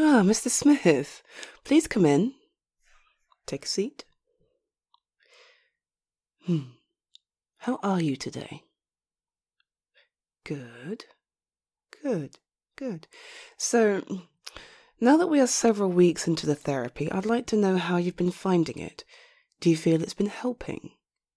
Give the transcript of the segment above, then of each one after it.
Ah, Mr. Smith, please come in. Take a seat. How are you today? Good. So, now that we are several weeks into the therapy, I'd like to know how you've been finding it. Do you feel it's been helping?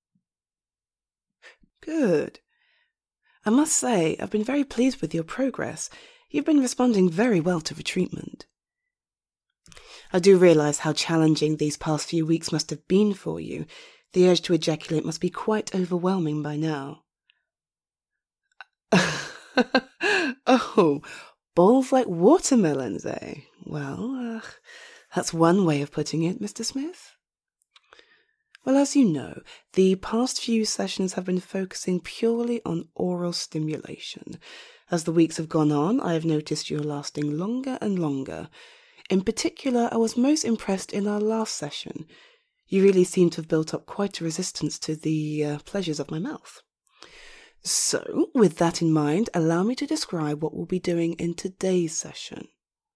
Good. I must say, I've been very pleased with your progress. You've been responding very well to the treatment. I do realise how challenging these past few weeks must have been for you. The urge to ejaculate must be quite overwhelming by now. Oh, balls like watermelons, eh? Well, that's one way of putting it, Mr. Smith. Well, as you know, the past few sessions have been focusing purely on oral stimulation. As the weeks have gone on, I have noticed you're lasting longer and longer. In particular, I was most impressed in our last session. You really seem to have built up quite a resistance to the pleasures of my mouth. So, with that in mind, allow me to describe what we'll be doing in today's session.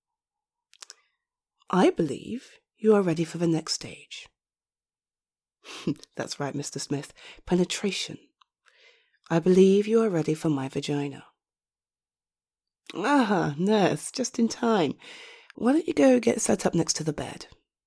I believe you are ready for the next stage. That's right, Mr. Smith. Penetration. I believe you are ready for my vagina. Ah, nurse, just in time. Why don't you go get set up next to the bed?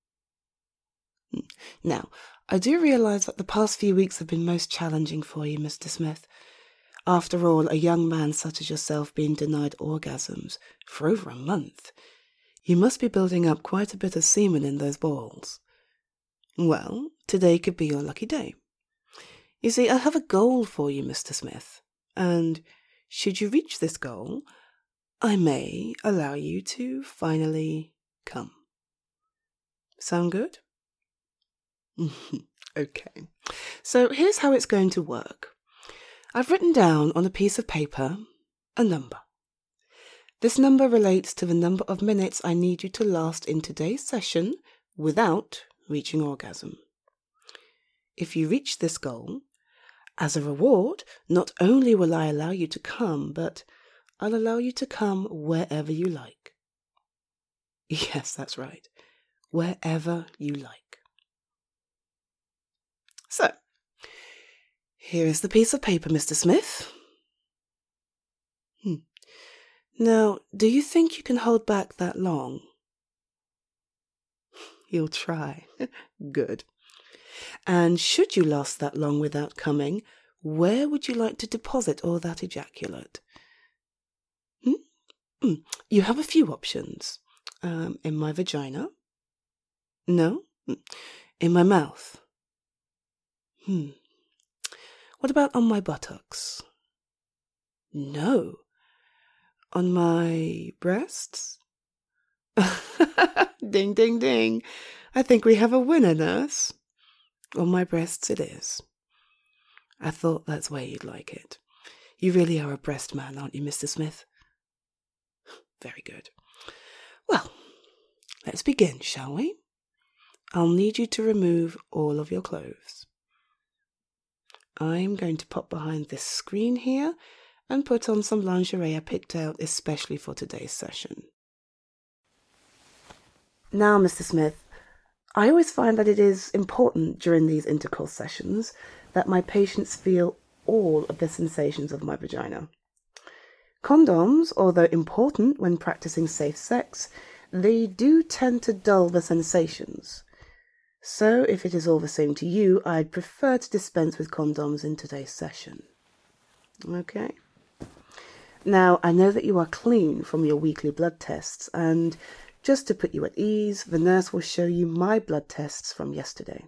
Now, I do realise that the past few weeks have been most challenging for you, Mr. Smith. After all, a young man such as yourself being denied orgasms for over a month, you must be building up quite a bit of semen in those balls. Well, today could be your lucky day. You see, I have a goal for you, Mr. Smith, and should you reach this goal, I may allow you to finally come. Sound good? Okay. So here's how it's going to work. I've written down on a piece of paper a number. This number relates to the number of minutes I need you to last in today's session without reaching orgasm. If you reach this goal, as a reward, not only will I allow you to come, but I'll allow you to come wherever you like. Yes, that's right. Wherever you like. So, here is the piece of paper, Mr. Smith. Now, do you think you can hold back that long? You'll try. Good. And should you last that long without coming, where would you like to deposit all that ejaculate? You have a few options. In my vagina? No? In my mouth? What about on my buttocks? No. On my breasts? Ding, ding, ding. I think we have a winner, nurse. On my breasts it is. I thought that's where you'd like it. You really are a breast man, aren't you, Mr. Smith? Very good. Well, let's begin, shall we? I'll need you to remove all of your clothes. I'm going to pop behind this screen here and put on some lingerie I picked out especially for today's session. Now, Mr. Smith, I always find that it is important during these intercourse sessions that my patients feel all of the sensations of my vagina. Condoms, although important when practicing safe sex, they do tend to dull the sensations. So, if it is all the same to you, I'd prefer to dispense with condoms in today's session. Okay? Now, I know that you are clean from your weekly blood tests, and just to put you at ease, the nurse will show you my blood tests from yesterday.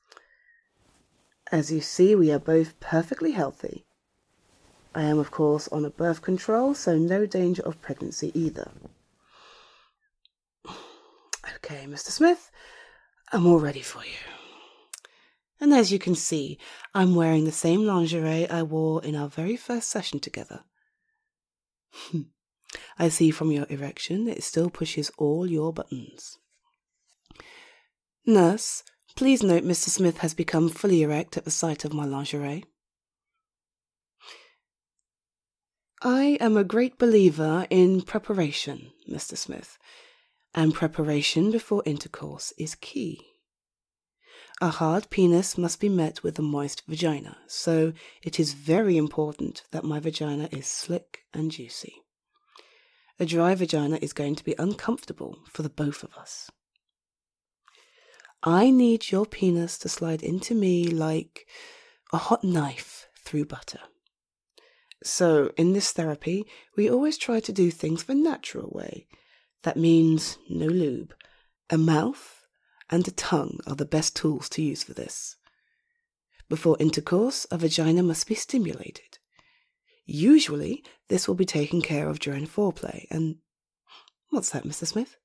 As you see, we are both perfectly healthy. I am, of course, on a birth control, so no danger of pregnancy either. Okay, Mr. Smith, I'm all ready for you. And as you can see, I'm wearing the same lingerie I wore in our very first session together. I see from your erection it still pushes all your buttons. Nurse, please note Mr. Smith has become fully erect at the sight of my lingerie. I am a great believer in preparation, Mr. Smith, and preparation before intercourse is key. A hard penis must be met with a moist vagina, so it is very important that my vagina is slick and juicy. A dry vagina is going to be uncomfortable for the both of us. I need your penis to slide into me like a hot knife through butter. So, in this therapy, we always try to do things the natural way. That means no lube. A mouth and a tongue are the best tools to use for this. Before intercourse, a vagina must be stimulated. Usually, this will be taken care of during foreplay, and... What's that, Mr. Smith?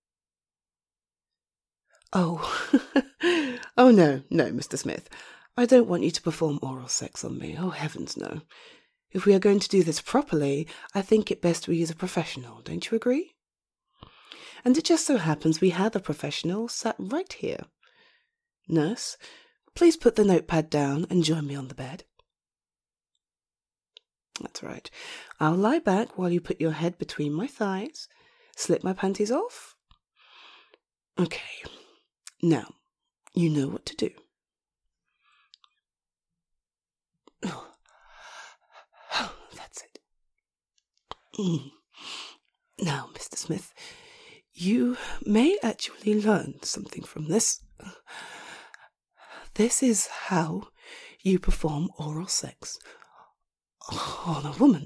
Oh, oh no, Mr. Smith. I don't want you to perform oral sex on me. Oh, heavens, no. If we are going to do this properly, I think it best we use a professional. Don't you agree? And it just so happens we had a professional sat right here. Nurse, please put the notepad down and join me on the bed. That's right. I'll lie back while you put your head between my thighs, slip my panties off. Okay, now, you know what to do. Oh, that's it. Now, Mr. Smith, you may actually learn something from this. This is how you perform oral sex on a woman.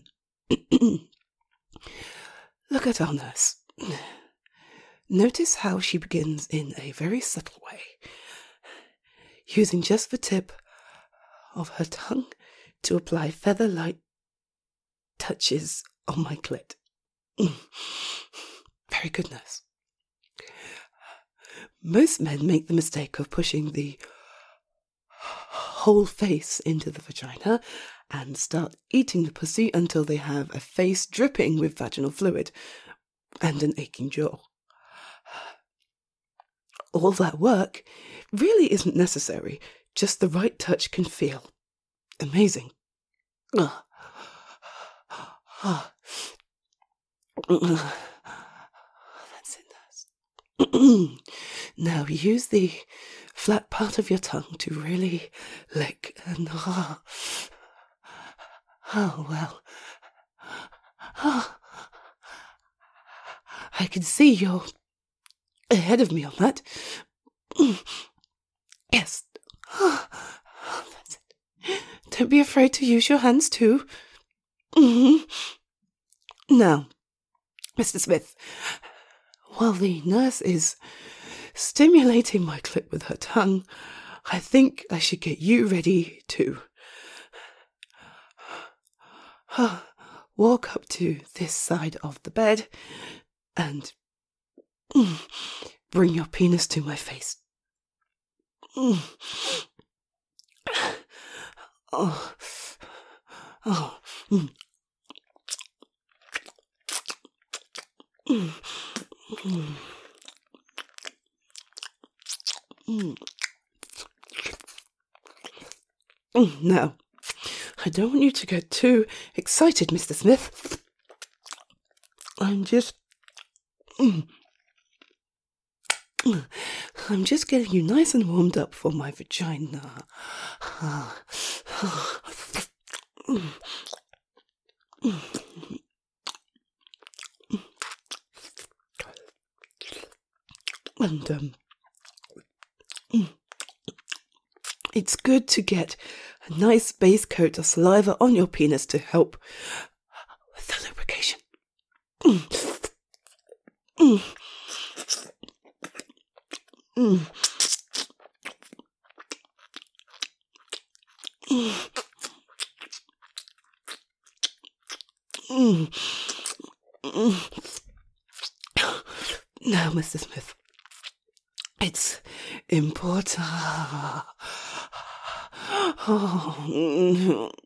Look at our nurse. Notice how she begins in a very subtle way, using just the tip of her tongue to apply feather-like touches on my clit. Very good, nurse. Most men make the mistake of pushing the whole face into the vagina and start eating the pussy until they have a face dripping with vaginal fluid and an aching jaw. All that work really isn't necessary. Just the right touch can feel amazing. That's it, nurse. Now use the flat part of your tongue to really lick and oh well. I can see you're ahead of me on that. Yes. That's it. Don't be afraid to use your hands too. Now, Mr. Smith, while the nurse is stimulating my clit with her tongue, I think I should get you ready to walk up to this side of the bed and bring your penis to my face. Now, I don't want you to get too excited, Mr. Smith. I'm just getting you nice and warmed up for my vagina. And it's good to get a nice base coat of saliva on your penis to help with the lubrication. Now, Mr. Smith, it's important. Oh,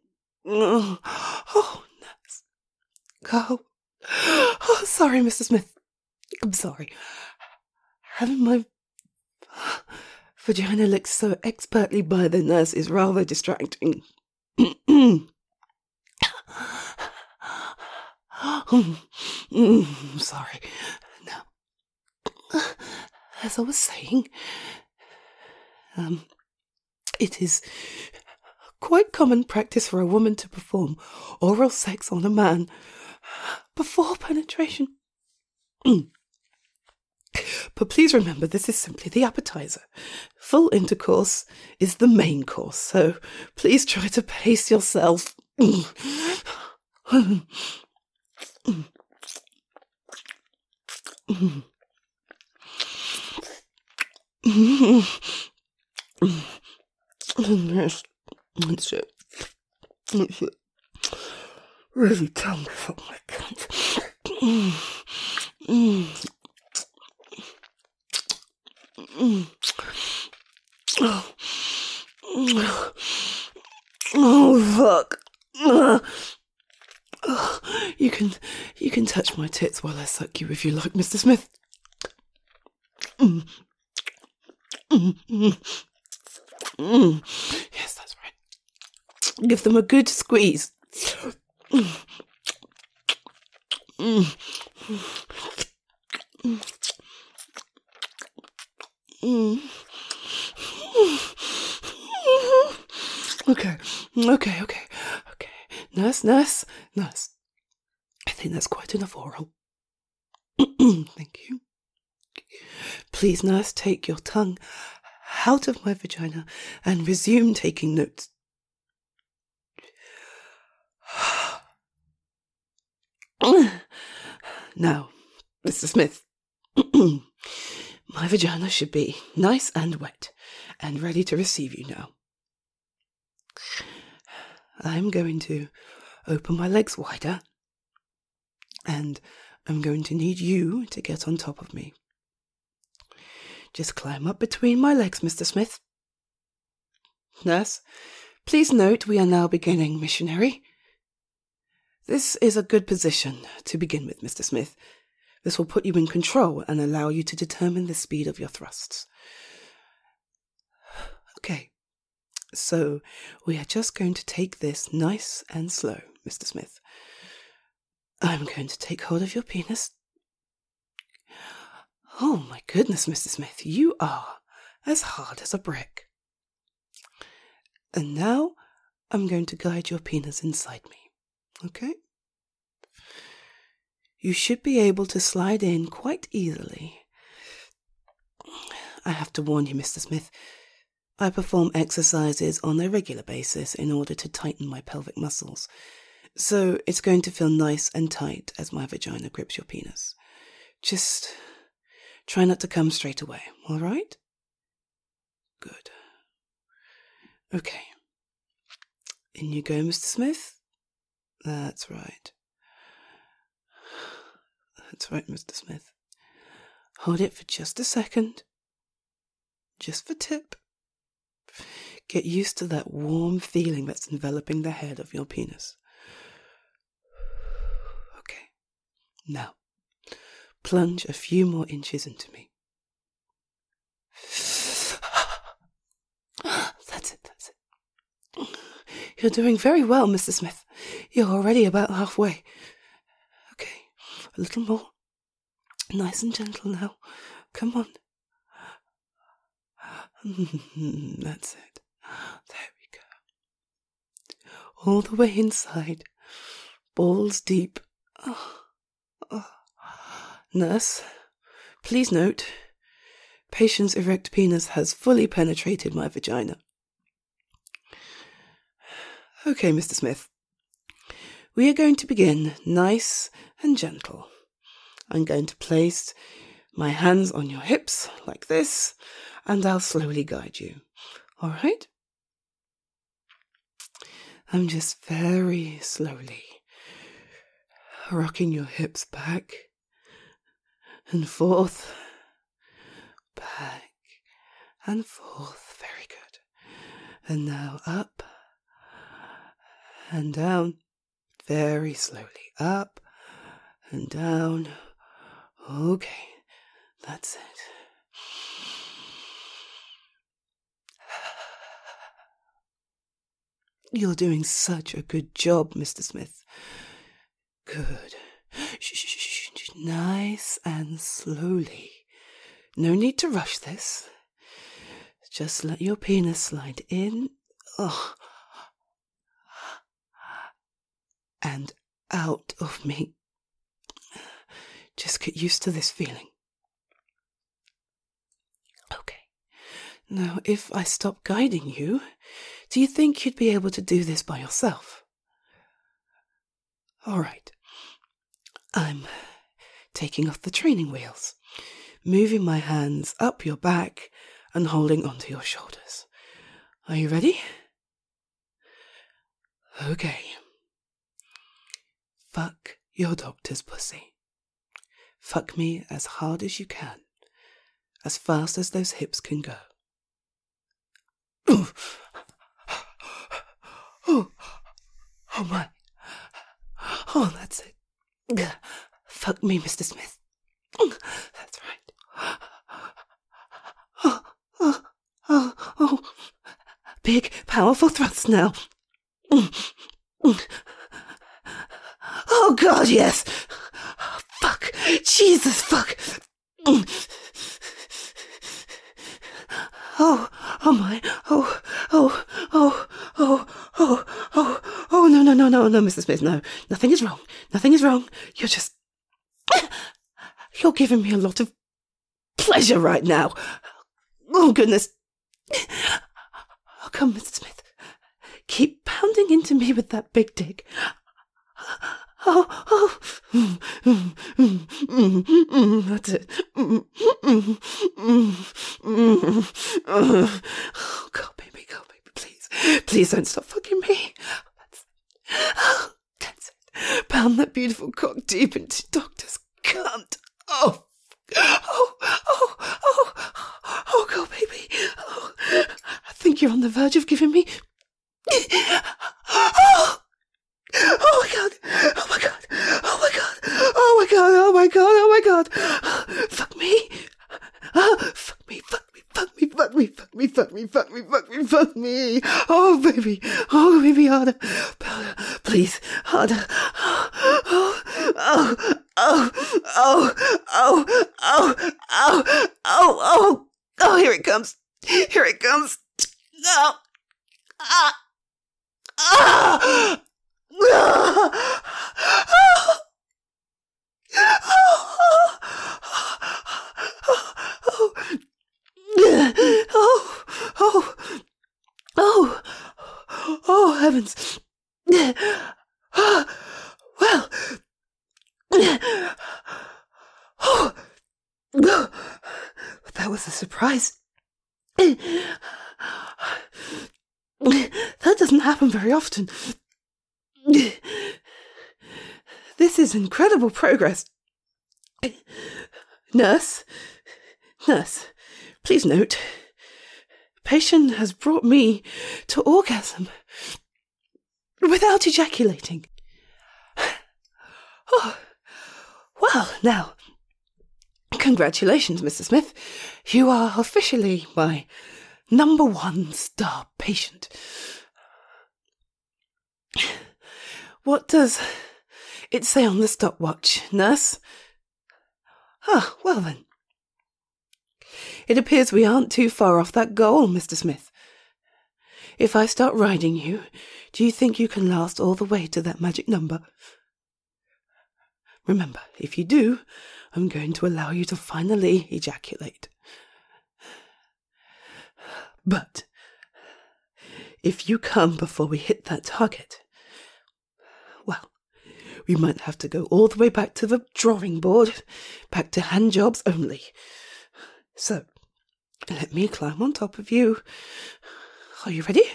nurse. Oh, sorry, Mr. Smith. I'm sorry. Having my vagina licked so expertly by the nurse is rather distracting. Sorry. Now, as I was saying, it is quite common practice for a woman to perform oral sex on a man before penetration. But please remember, this is simply the appetizer. Full intercourse is the main course, so please try to pace yourself. Yes, that's it. That's it. Really tongue for my cunt. Oh fuck. You can touch my tits while I suck you if you like, Mr. Smith. Yes, that's right. Give them a good squeeze. Okay. Nurse. I think that's quite enough oral. Thank you. Please, nurse, take your tongue out of my vagina and resume taking notes. Now, Mr. Smith, my vagina should be nice and wet and ready to receive you now. I'm going to open my legs wider, and I'm going to need you to get on top of me. Just climb up between my legs, Mr. Smith. Nurse, please note we are now beginning missionary. This is a good position to begin with, Mr. Smith. This will put you in control and allow you to determine the speed of your thrusts. Okay, so we are just going to take this nice and slow, Mr. Smith. I'm going to take hold of your penis. Oh my goodness, Mr. Smith, you are as hard as a brick. And now I'm going to guide your penis inside me, okay? You should be able to slide in quite easily. I have to warn you, Mr. Smith, I perform exercises on a regular basis in order to tighten my pelvic muscles, so it's going to feel nice and tight as my vagina grips your penis. Just try not to come straight away, all right? Good. Okay. In you go, Mr. Smith. That's right. That's right, Mr. Smith. Hold it for just a second. Just for tip. Get used to that warm feeling that's enveloping the head of your penis. Okay. Now, plunge a few more inches into me. That's it. You're doing very well, Mr. Smith. You're already about halfway. Okay, a little more. Nice and gentle now. Come on. That's it. There we go. All the way inside. Balls deep. Nurse, please note, patient's erect penis has fully penetrated my vagina. Okay, Mr. Smith. We are going to begin nice and gentle. I'm going to place my hands on your hips like this, and I'll slowly guide you. All right? I'm just very slowly rocking your hips back and forth, back and forth. Very good. And now up and down, very slowly. Up and down. Okay, that's it. You're doing such a good job, Mr. Smith. Good. Shh. Nice and slowly. No need to rush this. Just let your penis slide in. And out of me. Just get used to this feeling. Okay. Now, if I stop guiding you, do you think you'd be able to do this by yourself? All right. I'm taking off the training wheels, moving my hands up your back and holding onto your shoulders. Are you ready? Okay. Fuck your doctor's pussy. Fuck me as hard as you can, as fast as those hips can go. Oh my. Oh, that's it. Fuck me, Mr. Smith. That's right. Oh. Big, powerful thrusts now. Oh, God, yes. Fuck. Jesus, fuck. Oh my. Oh, no, Mr. Smith, no. Nothing is wrong. You're giving me a lot of pleasure right now. Oh, goodness. Oh, come, Mr. Smith. Keep pounding into me with that big dick. Oh. That's it. Oh, God, baby, please don't stop fucking me. That's it. Pound that beautiful cock deep into Doctor's cunt. Oh, God, baby. Oh, I think you're on the verge of giving me. Oh my God. Fuck me. Fuck me. Oh, baby, harder. Please, harder. Oh, here it comes. No. Oh, heavens. Well. That was a surprise. That doesn't happen very often. This is incredible progress. Nurse, please note, patient has brought me to orgasm without ejaculating. Oh, well, now, congratulations, Mr. Smith. You are officially my #1 star patient. What does it say on the stopwatch, nurse? Well then. It appears we aren't too far off that goal, Mr. Smith. If I start riding you, do you think you can last all the way to that magic number? Remember, if you do, I'm going to allow you to finally ejaculate. But if you come before we hit that target, well, we might have to go all the way back to the drawing board, back to hand jobs only. So, let me climb on top of you. Are you ready?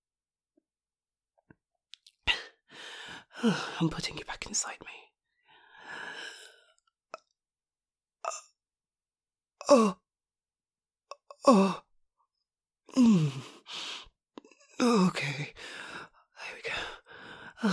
I'm putting you back inside me. Okay. There we go.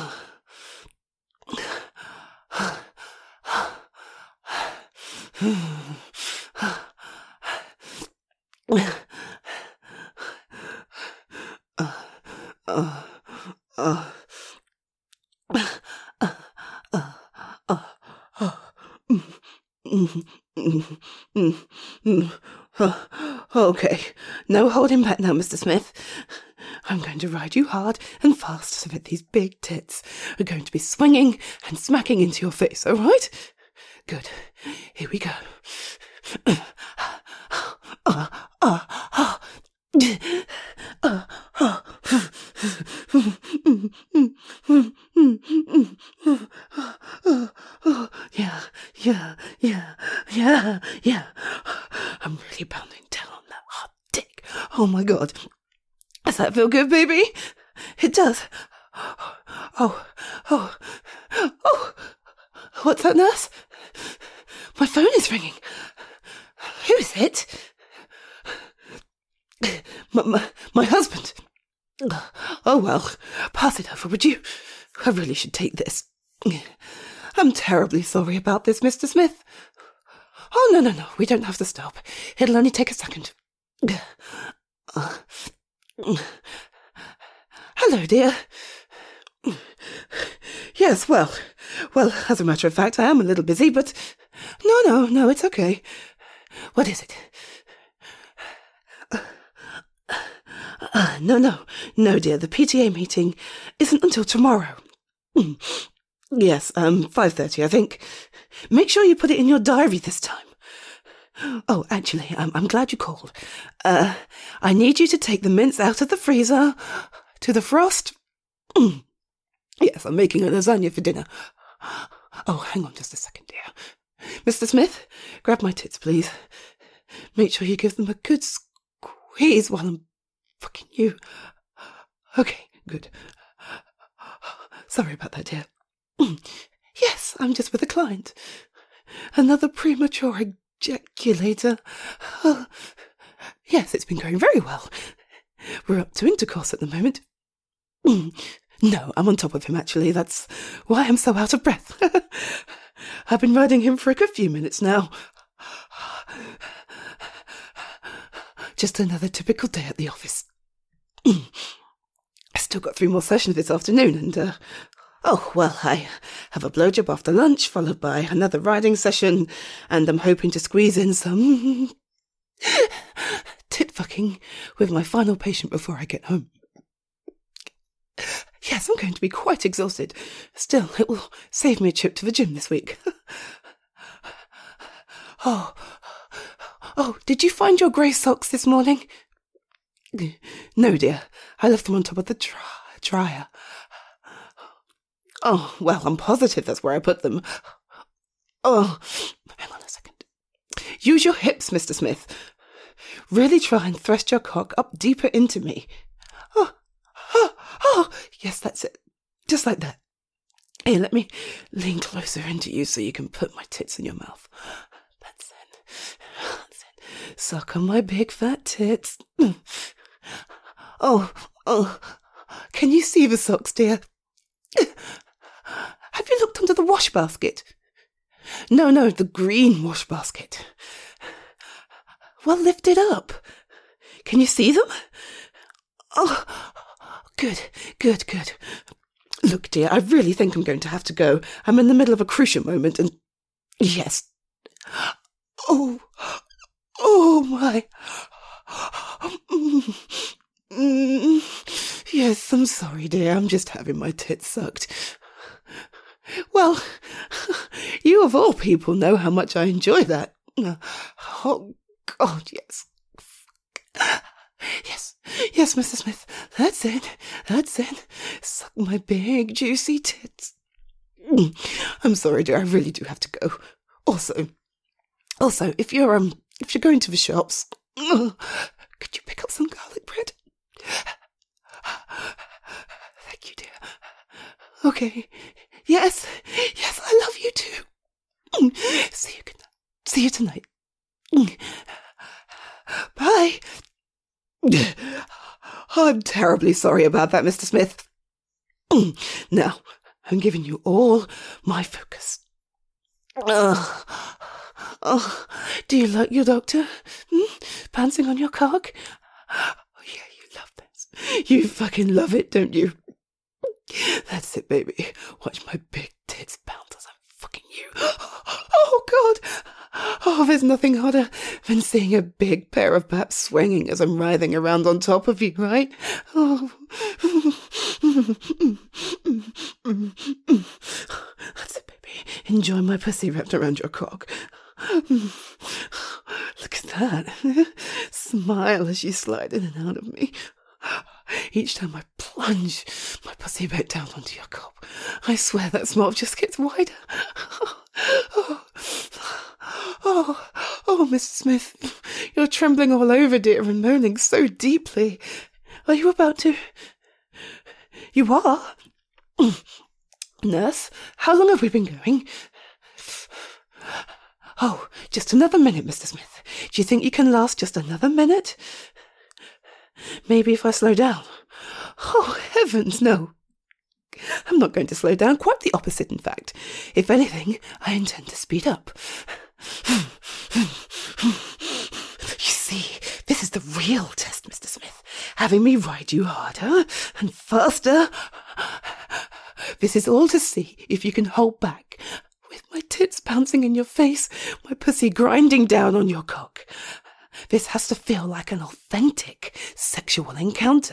Okay, no holding back now, Mr. Smith. I'm going to ride you hard and fast so that these big tits are going to be swinging and smacking into your face, all right? Good. Here we go. Yeah. I'm really pounding down on that hot dick. Oh my God. Does that feel good, baby? It does. Oh. What's that, nurse? My phone is ringing. Who is it? My husband. Oh, well, pass it over, would you? I really should take this. I'm terribly sorry about this, Mr. Smith. Oh, no, we don't have to stop. It'll only take a second. Hello, dear. Yes, well, as a matter of fact, I am a little busy, but no, it's okay. What is it? No, dear, the PTA meeting isn't until tomorrow. Yes, 5:30, I think. Make sure you put it in your diary this time. Oh, actually, I'm glad you called. I need you to take the mince out of the freezer to the frost. Yes, I'm making a lasagna for dinner. Oh, hang on just a second, dear. Mr. Smith, grab my tits, please. Make sure you give them a good squeeze while I'm fucking you. Okay, good. Sorry about that, dear. Yes, I'm just with a client. Another premature ejaculator. Yes, it's been going very well. We're up to intercourse at the moment. No, I'm on top of him, actually. That's why I'm so out of breath. I've been riding him for a good few minutes now. Just another typical day at the office. I still got 3 more sessions this afternoon, and, I have a blowjob after lunch, followed by another riding session, and I'm hoping to squeeze in some tit fucking with my final patient before I get home. Yes, I'm going to be quite exhausted. Still, it will save me a trip to the gym this week. Oh, did you find your grey socks this morning? No, dear. I left them on top of the dryer. Oh, well, I'm positive that's where I put them. Oh, hang on a second. Use your hips, Mr. Smith. Really try and thrust your cock up deeper into me. Oh, yes, that's it. Just like that. Here, let me lean closer into you so you can put my tits in your mouth. That's it. Suck on my big fat tits. Oh, can you see the socks, dear? Have you looked under the wash basket? No, the green wash basket. Well, lift it up. Can you see them? Oh, good. Look, dear, I really think I'm going to have to go. I'm in the middle of a crucial moment, and... Yes. Oh, my... Yes, I'm sorry, dear. I'm just having my tits sucked. Well, you of all people know how much I enjoy that. Oh, God, yes. Yes, Mr. Smith. That's it. Suck my big, juicy tits. I'm sorry, dear. I really do have to go. Also, if you're going to the shops, could you pick up some garlic bread? Thank you, dear. Okay. Yes, I love you too. See you tonight. Bye. I'm terribly sorry about that, Mr. Smith. Now, I'm giving you all my focus. Do you like your doctor? Pouncing on your cock? Oh, yeah, you love this. You fucking love it, don't you? That's it, baby. Watch my big tits bounce as I'm fucking you. Oh, God. Oh, there's nothing hotter than seeing a big pair of paps swinging as I'm writhing around on top of you, right? Oh. That's it, baby. Enjoy my pussy wrapped around your cock. Look at that. Smile as you slide in and out of me. Each time I plunge my pussy back down onto your cock, I swear that smile just gets wider. Oh, Mr. Smith, you're trembling all over, dear, and moaning so deeply. Are you about to... You are? Nurse, how long have we been going? Oh, just another minute, Mr. Smith. Do you think you can last just another minute? Maybe if I slow down. Oh, heavens, no. I'm not going to slow down, quite the opposite, in fact. If anything, I intend to speed up. You see, this is the real test, Mr. Smith. Having me ride you harder and faster. This is all to see if you can hold back. With my tits bouncing in your face, my pussy grinding down on your cock. This has to feel like an authentic sexual encounter.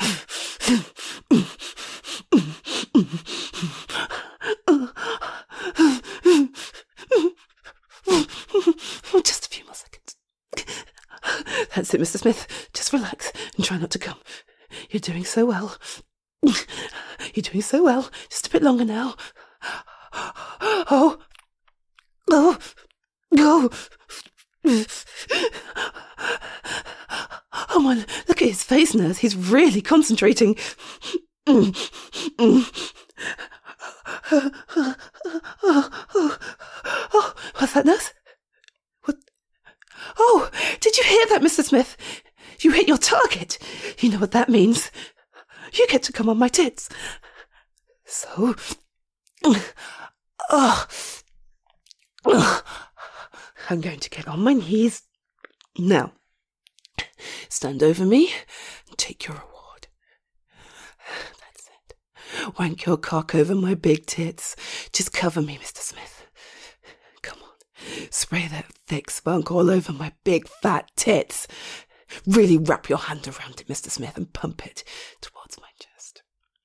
Just a few more seconds. That's it, Mr. Smith. Just relax and try not to come. You're doing so well. You're doing so well. Just a bit longer now. Oh. Oh my, look at his face, nurse. He's really concentrating. What's that, nurse? What? Oh, did you hear that, Mr. Smith? You hit your target. You know what that means. You get to come on my tits. So... I'm going to get on my knees. Now, stand over me and take your reward. That's it. Wank your cock over my big tits. Just cover me, Mr. Smith. Come on. Spray that thick spunk all over my big fat tits. Really wrap your hand around it, Mr. Smith, and pump it towards my chest.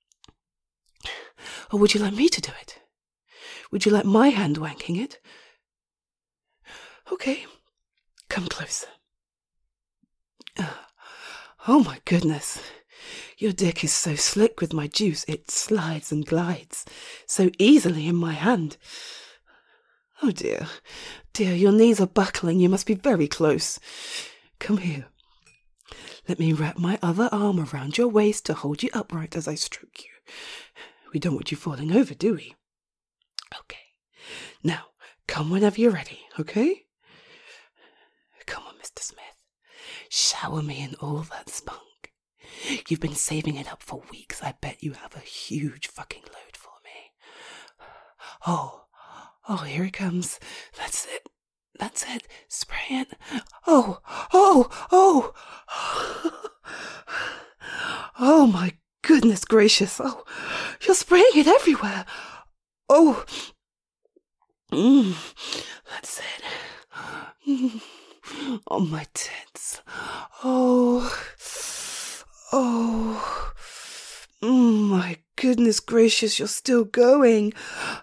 Or would you like me to do it? Would you like my hand wanking it? Okay, come closer. Oh my goodness. Your dick is so slick with my juice, it slides and glides so easily in my hand. Oh dear, dear, your knees are buckling, you must be very close. Come here. Let me wrap my other arm around your waist to hold you upright as I stroke you. We don't want you falling over, do we? Okay. Now, come whenever you're ready, okay? Come on, Mr. Smith. Shower me in all that spunk. You've been saving it up for weeks. I bet you have a huge fucking load for me. Oh, here it comes. That's it. That's it. Spray it. Oh. Oh, my goodness gracious. Oh, you're spraying it everywhere. Oh. That's it. On my tits. Oh. My goodness gracious, you're still going.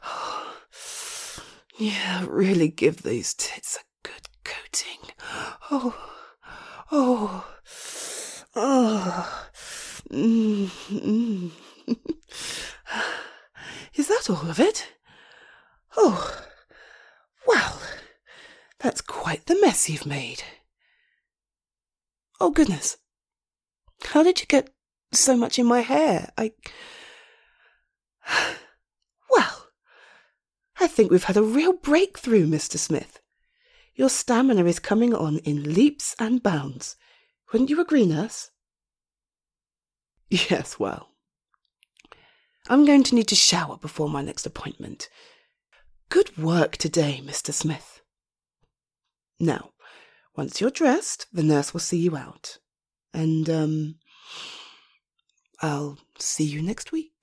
Yeah, really give these tits a good coating. Is that all of it? Oh, well, that's quite the mess you've made. Oh, goodness. How did you get so much in my hair? Well, I think we've had a real breakthrough, Mr. Smith. Your stamina is coming on in leaps and bounds. Wouldn't you agree, nurse? Yes, well, I'm going to need to shower before my next appointment. Good work today, Mr. Smith. Now, once you're dressed, the nurse will see you out. And, I'll see you next week.